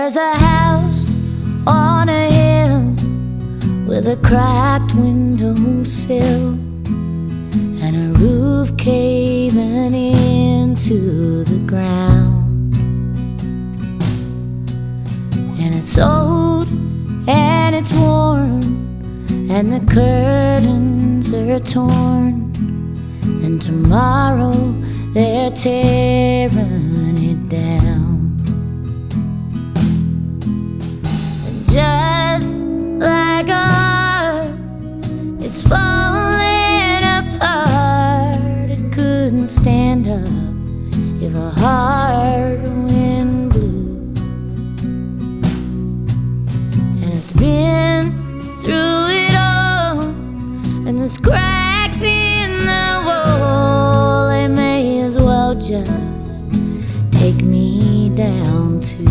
There's a house on a hill with a cracked windowsill and a roof caving into the ground. And it's old and it's worn and the curtains are torn, and tomorrow they're tearing it down. And just like a heart, it's falling apart. It couldn't stand up if a hard wind blew. And it's been through it all, and there's cracks in the wall. They may as well just